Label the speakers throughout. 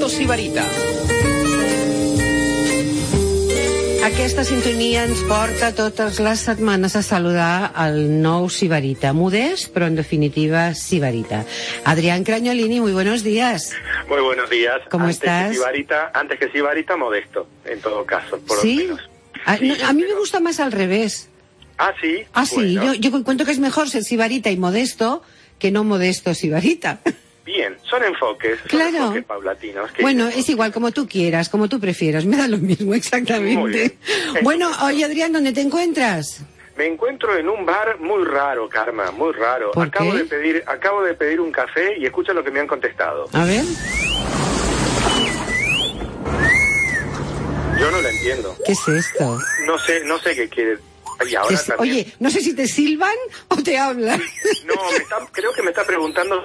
Speaker 1: Sibarita.
Speaker 2: Aquesta sintonia ens porta totes les setmanes a saludar el nou Sibarita. Modest, pero en definitiva Sibarita. Adrián Crañolini, muy buenos días.
Speaker 3: Muy buenos días.
Speaker 2: ¿Cómo estás?
Speaker 3: Antes que Sibarita, Modesto, en todo caso, por
Speaker 2: ¿Sí?
Speaker 3: lo menos.
Speaker 2: A mí me gusta más al revés.
Speaker 3: Ah, sí.
Speaker 2: Ah, sí,
Speaker 3: Bueno.
Speaker 2: yo cuento que es mejor ser Sibarita y Modesto que no Modesto Sibarita.
Speaker 3: Bien, son enfoques paulatinos.
Speaker 2: Bueno, es igual, como tú quieras, como tú prefieras, me da lo mismo, exactamente.
Speaker 3: Muy bien.
Speaker 2: Bueno, oye, Adrián, ¿dónde te encuentras?
Speaker 3: Me encuentro en un bar muy raro, Karma, muy raro.
Speaker 2: ¿Por
Speaker 3: acabo
Speaker 2: qué?
Speaker 3: de pedir un café y escucha lo que me han contestado.
Speaker 2: A ver.
Speaker 3: Yo no lo entiendo.
Speaker 2: ¿Qué es esto?
Speaker 3: No sé qué quiere. Y ahora también.
Speaker 2: Oye, no sé si te silban o te hablan.
Speaker 3: No, creo que me está preguntando,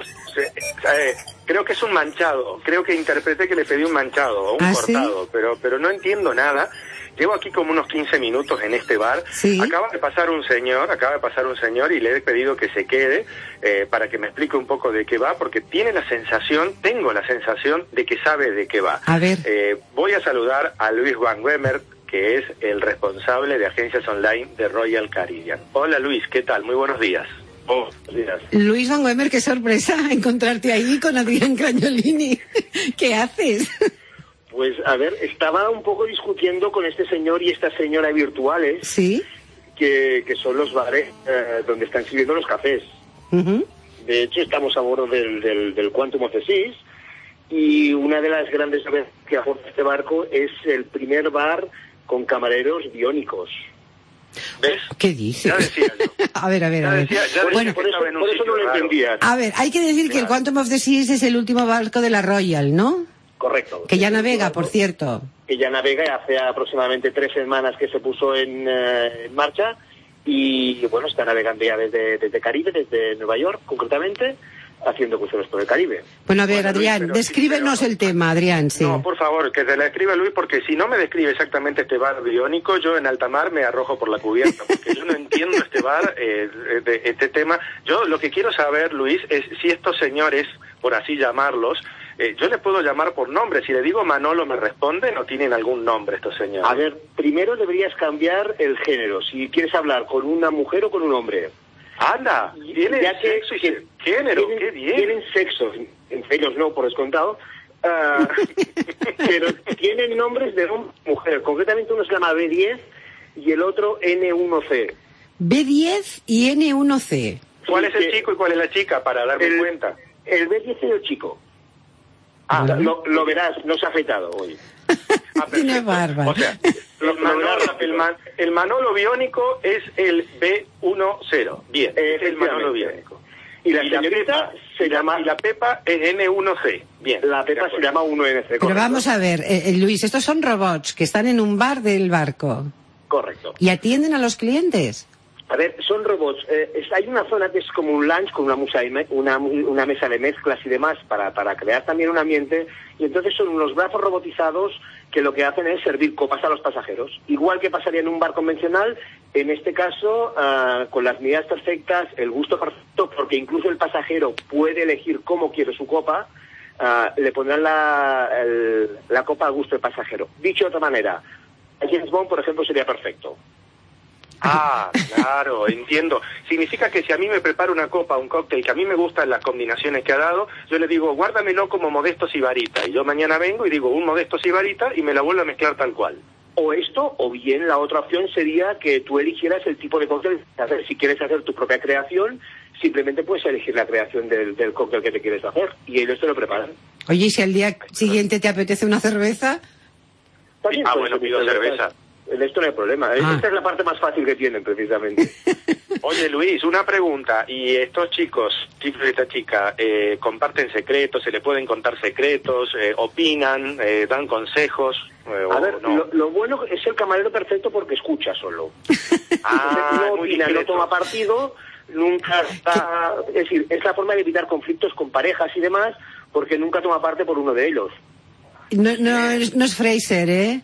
Speaker 3: creo que es un manchado, creo que interpreté que le pedí un manchado o un cortado, ¿sí? pero no entiendo nada. Llevo aquí como unos 15 minutos en este bar.
Speaker 2: ¿Sí?
Speaker 3: Acaba de pasar un señor y le he pedido que se quede para que me explique un poco de qué va, porque tengo la sensación de que sabe de qué va.
Speaker 2: A ver.
Speaker 3: Voy a saludar a Luis Van Wemer, que es el responsable de agencias online de Royal Caribbean. Hola Luis, ¿qué tal? Muy buenos días. Buenos días.
Speaker 2: Luis Van Wemer, qué sorpresa encontrarte ahí con Adrián Crañolini. ¿Qué haces?
Speaker 4: Pues, a ver, estaba un poco discutiendo con este señor y esta señora virtuales.
Speaker 2: ¿Sí?
Speaker 4: Que son los bares donde están sirviendo los cafés.
Speaker 2: Uh-huh.
Speaker 4: De hecho, estamos a bordo del Quantum of the Seas, y una de las grandes novedades que aporta este barco es el primer bar con camareros biónicos.
Speaker 3: ¿Ves?
Speaker 2: ¿Qué dices?
Speaker 3: Ya decía yo.
Speaker 2: A ver.
Speaker 3: Bueno,
Speaker 4: por eso no lo entendía.
Speaker 2: A ver, hay que decir que el Quantum of the Seas es el último barco de la Royal, ¿no?
Speaker 4: Correcto.
Speaker 2: Que ya navega, por cierto.
Speaker 4: Que ya navega, hace aproximadamente 3 semanas que se puso en marcha, y bueno, está navegando ya desde Caribe, desde Nueva York concretamente, haciendo cruceros por el Caribe.
Speaker 2: Bueno, a ver, Adrián,
Speaker 3: Luis,
Speaker 2: descríbenos el tema, Adrián, sí.
Speaker 3: No, por favor, que te la escriba Luis, porque si no me describe exactamente este bar biónico, yo en alta mar me arrojo por la cubierta, porque yo no entiendo este bar, este tema. Yo lo que quiero saber, Luis, es si estos señores, por así llamarlos, yo le puedo llamar por nombre. Si le digo Manolo, ¿me responden o tienen algún nombre estos señores?
Speaker 4: A ver, primero deberías cambiar el género, si quieres hablar con una mujer o con un hombre.
Speaker 3: ¡Anda! ¿Tienen sexo y género? ¡Qué bien!
Speaker 4: Tienen sexo, entre ellos no, por descontado, pero tienen nombres de mujer. Concretamente uno se llama B10 y el otro N1C.
Speaker 2: B10 y N1C.
Speaker 3: ¿Cuál es el chico y cuál es la chica, para darme cuenta?
Speaker 4: El B10 es el chico. Lo verás, no se ha afeitado hoy.
Speaker 2: Tiene barba.
Speaker 3: O sea, el Manolo biónico es el B10. Bien, es el Manolo biónico.
Speaker 4: Y la señorita se llama...
Speaker 3: Y la Pepa es N1C. Bien.
Speaker 4: La Pepa se llama 1NC.
Speaker 2: Pero vamos a ver, Luis, estos son robots que están en un bar del barco.
Speaker 4: Correcto.
Speaker 2: ¿Y atienden a los clientes?
Speaker 4: A ver, son robots. Hay una zona que es como un lounge con una mesa de mezclas y demás para crear también un ambiente, y entonces son unos brazos robotizados que lo que hacen es servir copas a los pasajeros. Igual que pasaría en un bar convencional, en este caso con las medidas perfectas, el gusto perfecto, porque incluso el pasajero puede elegir cómo quiere su copa, le pondrán la copa al gusto del pasajero. Dicho de otra manera, a James Bond, por ejemplo, sería perfecto.
Speaker 3: Ah, claro, entiendo. Significa que si a mí me prepara una copa, un cóctel, que a mí me gustan las combinaciones que ha dado, yo le digo, guárdamelo como Modesto Sibarita. Y yo mañana vengo y digo, un Modesto Sibarita, y me la vuelvo a mezclar tal cual.
Speaker 4: O esto, o bien la otra opción sería que tú eligieras el tipo de cóctel. A ver, si quieres hacer tu propia creación, simplemente puedes elegir la creación del cóctel que te quieres hacer, y ellos te lo preparan.
Speaker 2: Oye, ¿y si al día siguiente te apetece una cerveza?
Speaker 4: También
Speaker 3: bueno, pido cerveza.
Speaker 4: En esto no hay problema. Esta es la parte más fácil que tienen, precisamente.
Speaker 3: Oye, Luis, una pregunta. ¿Y estos chicos y esta chica comparten secretos, se le pueden contar secretos, opinan, dan consejos?
Speaker 4: A ver,
Speaker 3: no.
Speaker 4: lo bueno es el camarero perfecto porque escucha solo.
Speaker 3: No
Speaker 4: opina, no toma partido, nunca está... Es decir, es la forma de evitar conflictos con parejas y demás, porque nunca toma parte por uno de ellos.
Speaker 2: No es Fraser, ¿eh?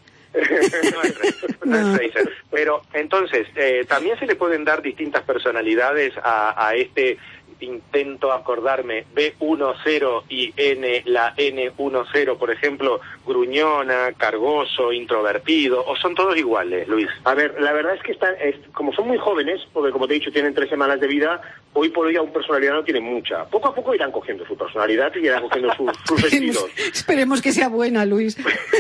Speaker 3: No es Fraser. Pero entonces, también se le pueden dar distintas personalidades a este intento acordarme, B10 y la N10, por ejemplo, gruñona, cargoso, introvertido, o son todos iguales, Luis?
Speaker 4: A ver, la verdad es que como son muy jóvenes, porque como te he dicho tienen 3 semanas de vida, hoy por hoy aún personalidad no tienen mucha. Poco a poco irán cogiendo su personalidad y irán cogiendo sus estilos.
Speaker 2: Esperemos que sea buena, Luis.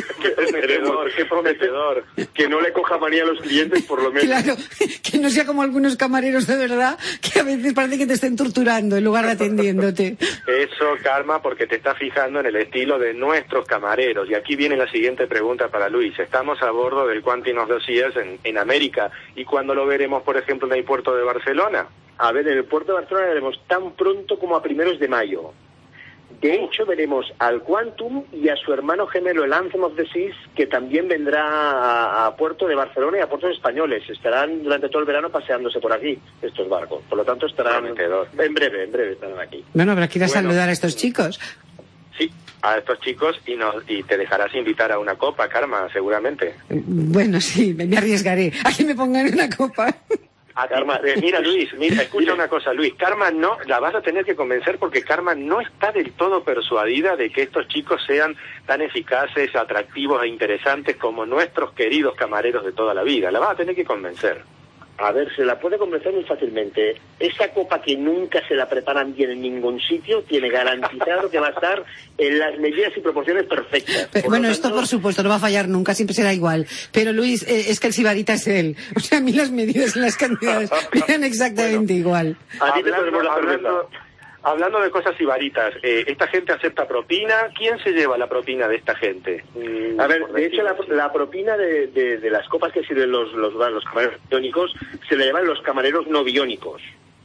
Speaker 3: Qué prometedor.
Speaker 4: Que no le coja manía a los clientes, por lo menos.
Speaker 2: Claro, que no sea como algunos camareros de verdad, que a veces parece que te estén torturando en lugar de atendiéndote.
Speaker 3: Eso, Karma, porque te estás fijando en el estilo de nuestros camareros. Y aquí viene la siguiente pregunta para Luis. Estamos a bordo del Quantinos Dossiers en América. ¿Y cuándo lo veremos, por ejemplo, en el puerto de Barcelona?
Speaker 4: A ver, en el puerto de Barcelona lo veremos tan pronto como a primeros de mayo. De hecho, veremos al Quantum y a su hermano gemelo, el Anthem of the Seas, que también vendrá a puerto de Barcelona y a puertos españoles. Estarán durante todo el verano paseándose por aquí, estos barcos. Por lo tanto, estarán en breve estarán aquí.
Speaker 2: Bueno, habrá que ir a saludar a estos chicos.
Speaker 3: Sí, a estos chicos y te dejarás invitar a una copa, Karma, seguramente.
Speaker 2: Bueno, sí, me arriesgaré a que me pongan una copa.
Speaker 3: Karma, mira Luis, escucha una cosa, Luis, Karma no, la vas a tener que convencer porque Karma no está del todo persuadida de que estos chicos sean tan eficaces, atractivos e interesantes como nuestros queridos camareros de toda la vida. La vas a tener que convencer.
Speaker 4: A ver, se la puede convencer muy fácilmente. Esa copa que nunca se la preparan bien en ningún sitio, tiene garantizado que va a estar en las medidas y proporciones perfectas.
Speaker 2: Bueno, esto por supuesto no va a fallar nunca, siempre será igual. Pero Luis, es que el sibarita es él. O sea, a mí las medidas y las cantidades me dan exactamente igual.
Speaker 4: A ti te ponemos la cerveza.
Speaker 3: Hablando de cosas sibaritas, ¿esta gente acepta propina? ¿Quién se lleva la propina de esta gente?
Speaker 4: A ver, de hecho la propina de las copas que sirven los camareros biónicos se la llevan los camareros no biónicos.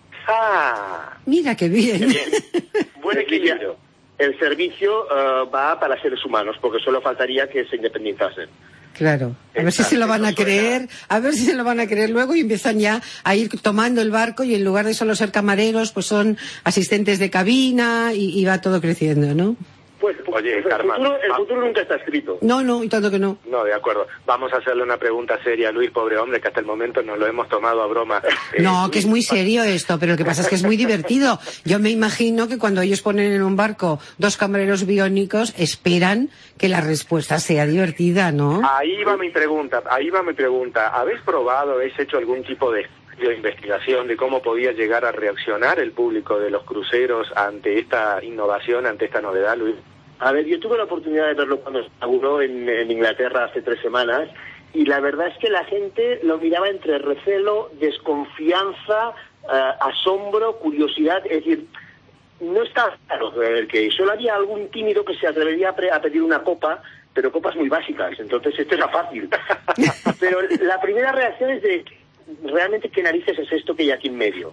Speaker 3: ¡Ah!
Speaker 2: Mira qué bien.
Speaker 3: Buen equilibrio.
Speaker 4: El servicio va para seres humanos, porque solo faltaría que se independizasen.
Speaker 2: Claro, a ver si se lo van a creer, luego y empiezan ya a ir tomando el barco y en lugar de solo ser camareros, pues son asistentes de cabina y va todo creciendo, ¿no?
Speaker 4: Pues oye, Karma, el futuro nunca está escrito.
Speaker 2: No, y tanto que no.
Speaker 3: No, de acuerdo. Vamos a hacerle una pregunta seria a Luis, pobre hombre, que hasta el momento nos lo hemos tomado a broma.
Speaker 2: No,
Speaker 3: Luis,
Speaker 2: que es muy serio esto, pero lo que pasa es que es muy divertido. Yo me imagino que cuando ellos ponen en un barco 2 camareros biónicos, esperan que la respuesta sea divertida, ¿no?
Speaker 3: Ahí va mi pregunta. ¿Habéis probado, habéis hecho algún tipo de investigación de cómo podía llegar a reaccionar el público de los cruceros ante esta innovación, ante esta novedad, Luis?
Speaker 4: A ver, yo tuve la oportunidad de verlo cuando se inauguró en Inglaterra hace 3 semanas y la verdad es que la gente lo miraba entre recelo, desconfianza, asombro, curiosidad, es decir, no está claro que solo había algún tímido que se atrevería a pedir una copa, pero copas muy básicas, entonces esto era fácil. Pero la primera reacción es de realmente qué narices es esto que hay aquí en medio.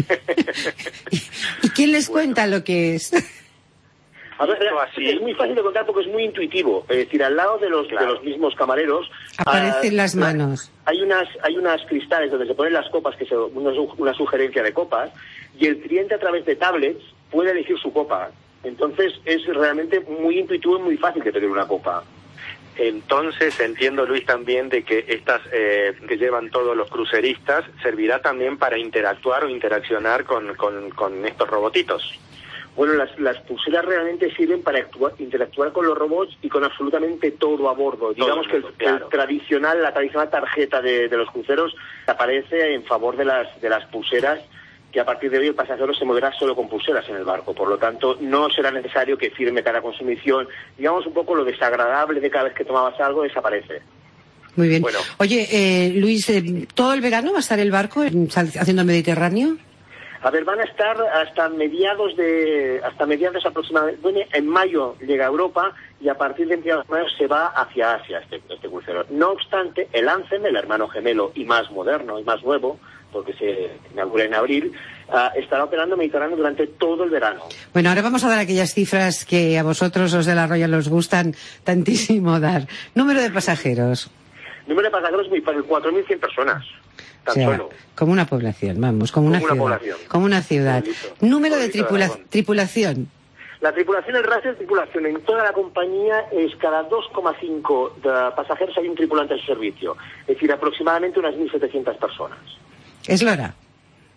Speaker 2: ¿Y quién les cuenta lo que es?
Speaker 4: A ver, es muy fácil de contar porque es muy intuitivo. Es decir, al lado de los mismos camareros
Speaker 2: aparecen las manos.
Speaker 4: Hay unas cristales donde se ponen las copas, que es una sugerencia de copas, y el cliente a través de tablets puede elegir su copa. Entonces es realmente muy intuitivo y muy fácil de pedir una copa.
Speaker 3: Entonces entiendo, Luis, también de que estas que llevan todos los cruceristas servirá también para interactuar o interaccionar con estos robotitos.
Speaker 4: Bueno, las pulseras realmente sirven para interactuar con los robots y con absolutamente todo a bordo. Digamos que la tradicional tarjeta de los cruceros aparece en favor de las pulseras, que a partir de hoy el pasajero se moverá solo con pulseras en el barco. Por lo tanto, no será necesario que firme cada consumición. Digamos, un poco lo desagradable de cada vez que tomabas algo desaparece.
Speaker 2: Muy bien.
Speaker 3: Bueno.
Speaker 2: Oye, Luis, ¿todo el verano va a estar el barco haciendo el Mediterráneo?
Speaker 4: A ver, van a estar hasta mediados aproximadamente. Bueno, en mayo llega a Europa y a partir de mediados de mayo se va hacia Asia este crucero. No obstante, el Anthem, el hermano gemelo y más moderno y más nuevo, porque se inaugura en abril, estará operando Mediterráneo durante todo el verano.
Speaker 2: Bueno, ahora vamos a dar aquellas cifras que a vosotros, los de la Royal, os gustan tantísimo dar. Número de pasajeros.
Speaker 4: Número de pasajeros muy fácil, 4.100 personas.
Speaker 2: O sea, como una población, vamos, como una ciudad. Número de tripulación.
Speaker 4: La tripulación, el ratio de tripulación en toda la compañía es cada 2,5 de pasajeros hay un tripulante en servicio. Es decir, aproximadamente unas 1.700 personas.
Speaker 2: ¿Eslora?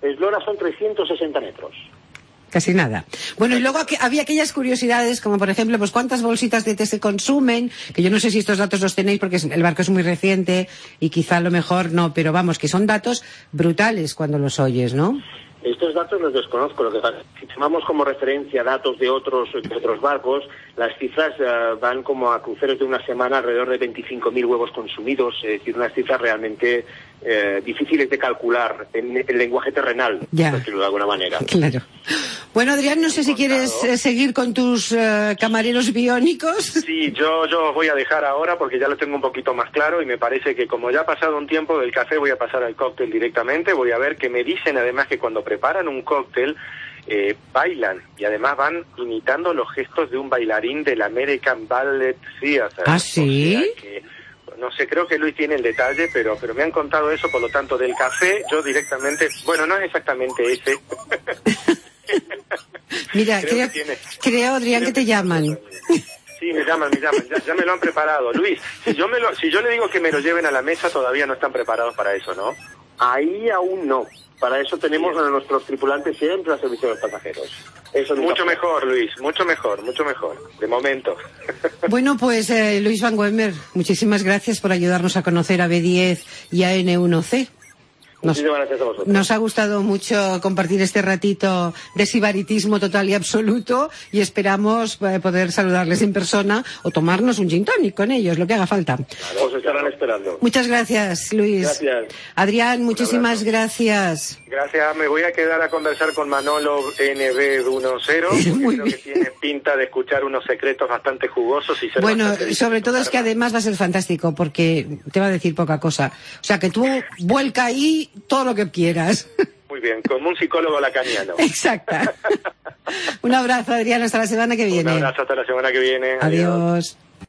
Speaker 4: eslora son 360 metros.
Speaker 2: Casi nada. Bueno, y luego había aquellas curiosidades, como por ejemplo, pues cuántas bolsitas de té se consumen, que yo no sé si estos datos los tenéis porque el barco es muy reciente y quizá a lo mejor no, pero vamos, que son datos brutales cuando los oyes, ¿no?
Speaker 4: Estos datos los desconozco. Lo que pasa, si tomamos como referencia datos de otros barcos, las cifras van como a cruceros de una semana alrededor de 25.000 huevos consumidos, es decir, unas cifras realmente difíciles de calcular en el lenguaje terrenal, por decirlo de alguna manera.
Speaker 2: Claro. Bueno, Adrián, no sé si quieres seguir con tus camareros biónicos.
Speaker 3: Sí, yo os voy a dejar ahora porque ya lo tengo un poquito más claro y me parece que como ya ha pasado un tiempo del café voy a pasar al cóctel directamente. Voy a ver que me dicen además que cuando preparan un cóctel bailan y además van imitando los gestos de un bailarín del American Ballet Theatre.
Speaker 2: ¿Ah, sí?
Speaker 3: O sea que, no sé, creo que Luis tiene el detalle, pero me han contado eso, por lo tanto, del café, yo directamente, bueno, no es exactamente ese.
Speaker 2: Mira, creo, Adrián, que te llaman.
Speaker 3: Sí, me llaman, ya me lo han preparado. Luis, si yo le digo que me lo lleven a la mesa, todavía no están preparados para eso, ¿no?
Speaker 4: Ahí aún no. Para eso tenemos a nuestros tripulantes siempre al servicio de los pasajeros. Eso
Speaker 3: mucho mejor, Luis, mucho mejor, de momento.
Speaker 2: Bueno, pues Luis Van Goemmer, muchísimas gracias por ayudarnos a conocer a B10 y a N1C. Nos ha gustado mucho compartir este ratito de sibaritismo total y absoluto y esperamos poder saludarles en persona o tomarnos un gin tonic con ellos, lo que haga falta.
Speaker 4: Os estarán esperando.
Speaker 2: Muchas gracias, Luis.
Speaker 4: Gracias.
Speaker 2: Adrián, muchísimas gracias.
Speaker 3: Gracias, me voy a quedar a conversar con Manolo NB10.
Speaker 2: Muy
Speaker 3: creo
Speaker 2: bien.
Speaker 3: Que tiene pinta de escuchar unos secretos bastante jugosos y ser
Speaker 2: bueno, sobre todo es que además va a ser fantástico porque te va a decir poca cosa. O sea, que tú vuelca ahí todo lo que quieras.
Speaker 3: Muy bien, como un psicólogo lacaniano.
Speaker 2: Exacta. Un abrazo, Adrián, hasta la semana que viene.
Speaker 3: Un abrazo hasta la semana que viene.
Speaker 2: Adiós.